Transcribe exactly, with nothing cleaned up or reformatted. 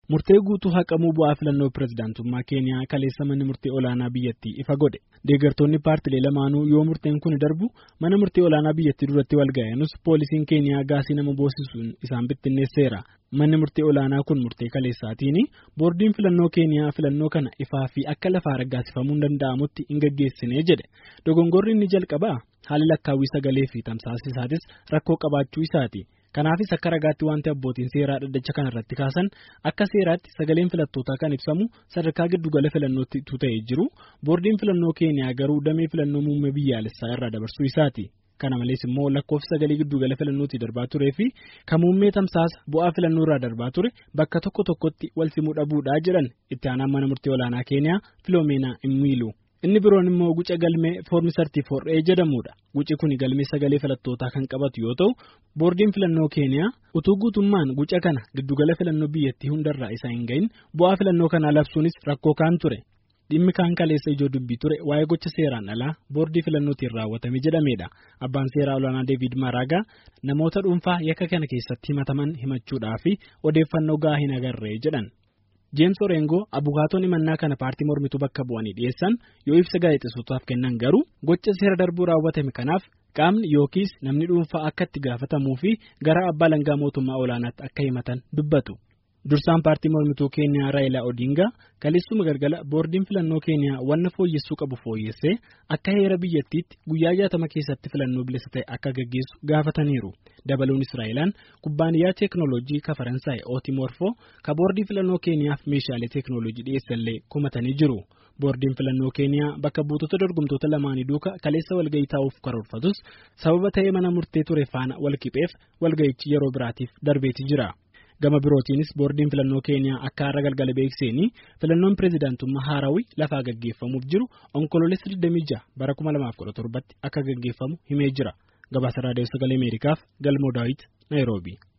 Murtee guutuu haqamuu bu'aa filannoo pirezidaantummaa Keeniyaa kaleessa manni murtee olaanaa biyyattii ifa godhe. Deeggartoonni paartilee lamaanuu yoo murteen kun darbu mana murtee olaanaa biyyattii duratti wal ga'anis poolisiin Keeniyaa gaasii nama boosisuun isaan bittinneesseera. Manni murtee olaanaa kun murtee kaleessaatiin boordiin filannoo Keeniyaa filannoo kana ifaa fi akka lafaa raggaasifamuun danda'amutti hin gaggeessine jedhe. Dogongorri inni jalqabaa haalli lakkaawwii sagalee fi tamsaasni isaatis rakkoo qabaachuu isaati. Kanaafis akka ragaatti wanti abbootiin seeraa dhaddacha kanarratti kaasan akka seeraatti sagaleen filattootaa kan ibsamu sadarkaa giddugala filannootti ta'ee jiru boordiin filannoo Keeniyaa garuu damee filannoo muummee biyyaalessaa irraa dabarsuu isaati. Kana malees immoo lakkoofsi sagalee giddugala filannootti darbaa turee fi kan muummee tamsaasa bu'aa filannoo irraa darbaa ture bakka tokko tokkotti wal simuu dhabuudhaa jedhan itti aanaan mana murtee olaanaa Keeniyaa Filoomenaa Imwiiluu. Inni biroon immoo guca galmee foormi sartiifoor'ee jedhamudha. Guci kun galmee sagalee filattootaa kan qabatu yoo ta'u, boordiin filannoo Keeniyaa utuu guutummaan guca kana giddugala filannoo biyyattii hundarraa isa hin gahin bu'aa filannoo kanaa labsuunis rakkoo kaan ture. Dhimmi kaan kaleessa ijoo dubbii ture waa'ee gocha seeraan alaa boordii filannootiin raawwatame jedhamedha. Abbaan seeraa olaanaa Deevid Maragaa namoota dhuunfaa yakka kana keessatti himataman himachuudhaa fi odeeffannoo gahaa hin agarree jedhan. James Orengo abukaatoon himannaa kana paartii mormituu bakka bu'anii dhiyeessan yoo ibsa gaazexeessootaaf kennan garuu gocha seera darbuu raawwatame kanaaf qaamni yookiis namni dhuunfaa akka itti gaafatamuu fi gara abbaa alangaa mootummaa olaanaatti akka himatan dubbatu. Dursaan paartii mormituu Keeniyaa Raayilaa Odingaa kaleessuma galgala boordiin filannoo Keeniyaa wanna fooyyessuu qabu fooyyessee akka heera biyyattiitti guyyaa jaatama keessatti filannoo bilisa ta'e akka gaggeessu gaafataniiru. Dabaluunis Raayilaan kubbaaniyyaa teeknooloojii ka Faransaay Ootimorfoo ka boordii filannoo Keeniyaaf meeshaalee teeknooloojii dhiyeessallee kumatanii jiru. Boordiin filannoo Keeniyaa bakka buutota dorgomtoota lamaanii duuka kaleessa walgahii taa'uuf karoorfatus sababa ta'ee mana murtee ture faana walqixeef walgahichi yeroo biraatiif darbeeti jira. Gama birootiinis boordiin filannoo Keeniyaa akka har'a galgala beeksisanii filannoon pirezidaantummaa haarawii lafaa gaggeeffamuuf jiru onkoloolessa digdamii jaha bara kuma lamaaf kudha torbatti akka gaggeeffamu himee jira. Gabaasa raadiyoo sagalee Ameerikaaf Galmoo Daawit Naayiroobii.